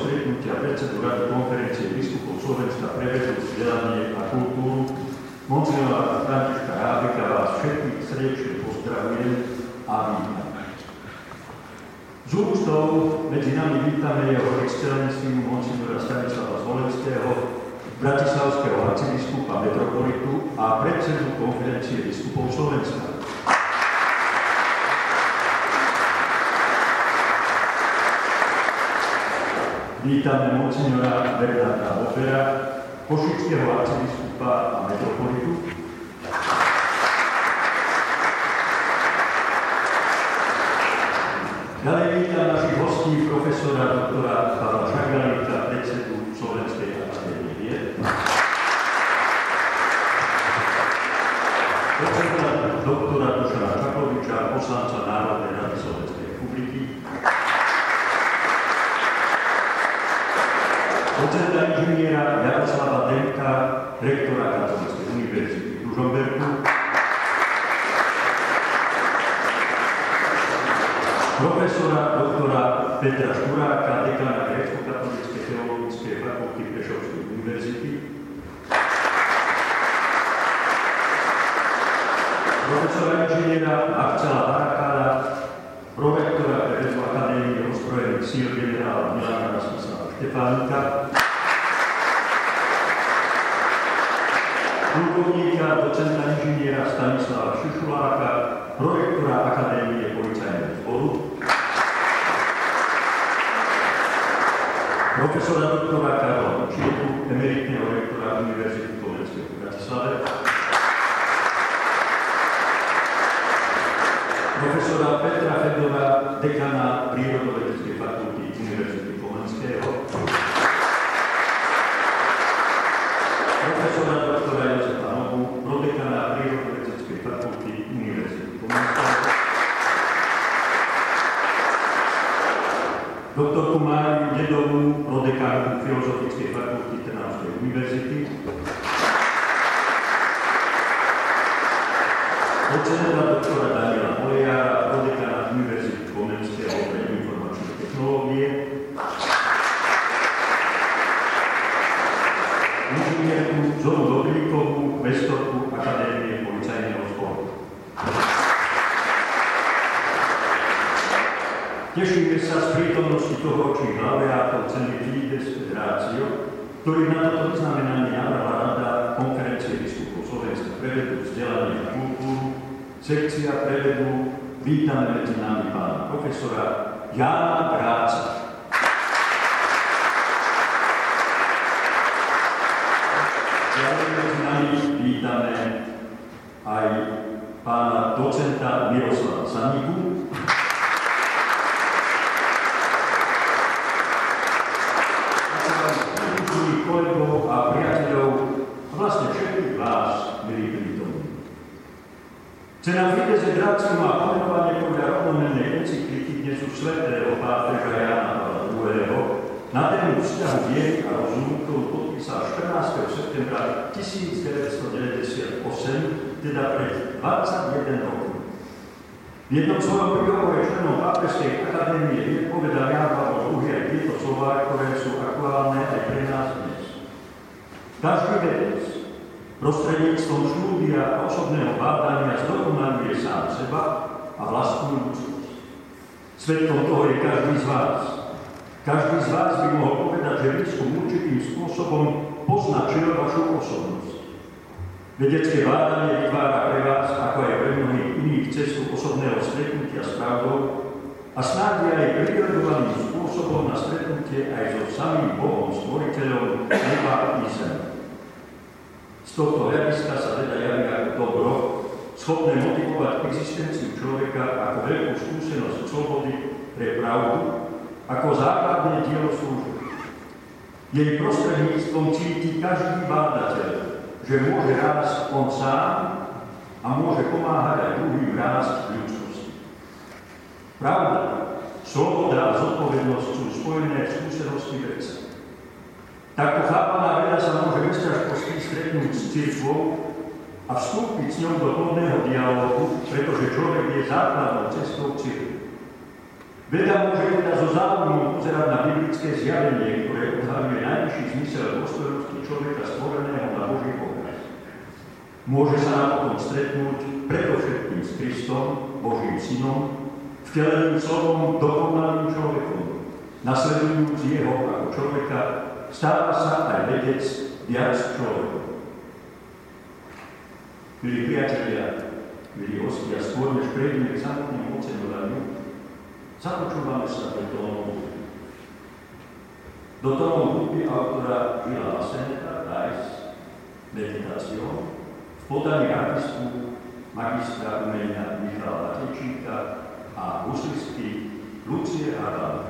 stretnutia predsedu Rady konferencie biskupov Slovenska pre vedu, vzdelanie a kultúru, monsignora Františka Rábeka, vás všetkých srdečne pozdravujem a vítam. Z úctou medzi nami vítame jeho excelenciu monsignora Stanislava Zvolenského, bratislavského arcibiskupa metropolitu a predsedu konferencie biskupov Slovenska. Vítame monsignora Bernarda Bofera, košického arcibiskupa a metropolitu. Ďalej vítam našich hostí, profesora doktora Pavla Šagalíka, predsedu Slovenskej akadémie vied, docenta doktora Dušana Čakoviča, poslanca Národnej rady Slovenskej republiky, docenta inžiniera Jaroslava Demka, rektora Katolíckej univerzity v Ružomberku, profesora doktora Petra Šturáka, dekana Grécko-katolíckej teologickej fakulty Prešovskej univerzity, profesora inžiniera Marcela Barakáda, prorektora pre vedu Akadémie ozbrojených síl generála Milana Rastislava Štefánika, plukovníka, docenta inžiniera Stanislava Šišuláka, prorektora Akadémie policajného zboru, profesora doktora Karla Učietu, emeritného rektora Univerzity Komenského v Bratislave, profesora Petra Fedora, dekana Prírodovedeckej fakulty Univerzity Komenského, profesora doktora Jozefa Nogu, prodekana Prírodovedeckej fakulty Univerzity Komenského, doktorku Máriu Dedovú, prodekánku Filozofickej fakulty Trnavskej univerzity, docenta doktora Daniela Poliára, prodekana Univerzity Komenského pre informačné technológie, inžinierku Zonu Dobrýkovú, kvestorku Akadémie policajného zboru. Tešíme sa z prítomnosti tohoročných laureátov ceny Fides Federácio, ktorých na toto vyznamenanie navrhla Rada konferencie biskupov Slovenska pre vedu, vzdelanie a kultúru, sekcia pre vedu. Vítame medzi nami pána profesora Jána Bráca. Ďalej medzi nami vítame aj pána docenta Miroslava Sanigu, kolegov a priateľov a vlastne všetkých vás, milí prítomní. Cena Fides Federácio má pomenovanie podľa rovnomennej encykliky dnesu svätého pápeža Jána Pavla II. Na tému vzťahu viery a rozumu, ktorú podpísal 14. septembra 1998, teda pred 21 rokov. V jednom svojom príhovore členom Pápežskej akadémie vied povedal Ján Pavol II aj tieto slová, ktoré sú aktuálne aj pre nás dnes. Každý vedec prostredníctvom štúdia a osobného bádania zdokonaluje sám seba a vlastnú ľudskosť. Svedkom toho je každý z vás. Každý z vás by mohol povedať, že výskum určitým spôsobom poznačil vašu osobnosť. Vedecké bádanie vytvára pre vás, ako aj pre mnohých iných, cestu osobného stretnutia s pravdou a snáď aj prirodovaným spôsobom na stretnutie aj so samým Bohom, stvoriteľom neba i zeme. Z tohto hľadiska sa teda javí ako dobro, schopné motivovať existenciu človeka ako veľkú skúsenosť slobody pre pravdu, ako základné dielo služby. Jej prostredníctvom cíti každý bádateľ, že môže rásť on sám a môže pomáhať aj druhým rásť v ľudskosti. Pravda, sloboda a zodpovednosť sú spojené v skúsenosti vedca. Takto chápaná veda sa môže mesiaškovsky stretnúť s cirkvou a vstúpiť s ňou do plodného dialógu, pretože človek je základnou cestou cirkvi. Veda môže teda so záujmom pozerať pozerať na biblické zjavenie, ktoré odhaľuje najvyšší zmysel dôstojnosti človeka stvoreného na Boží obraz. Môže sa napokon stretnúť predovšetkým s Kristom, Božím synom, vteleným slovom dokonalým človekom. Nasledujúc jeho ako človeka, stáva sa aj vedec viac človekom. Milí priatelia, milí hostia, skôr než prejdeme k samotnému oceňovaniu, započúvame sa do tónov hudby. Do tónov hudby autora Gila Lasseneta, Dice, Meditáciou, v podaní artistu magistra umenia Michala Latečíka a huslistky Lucie Adam.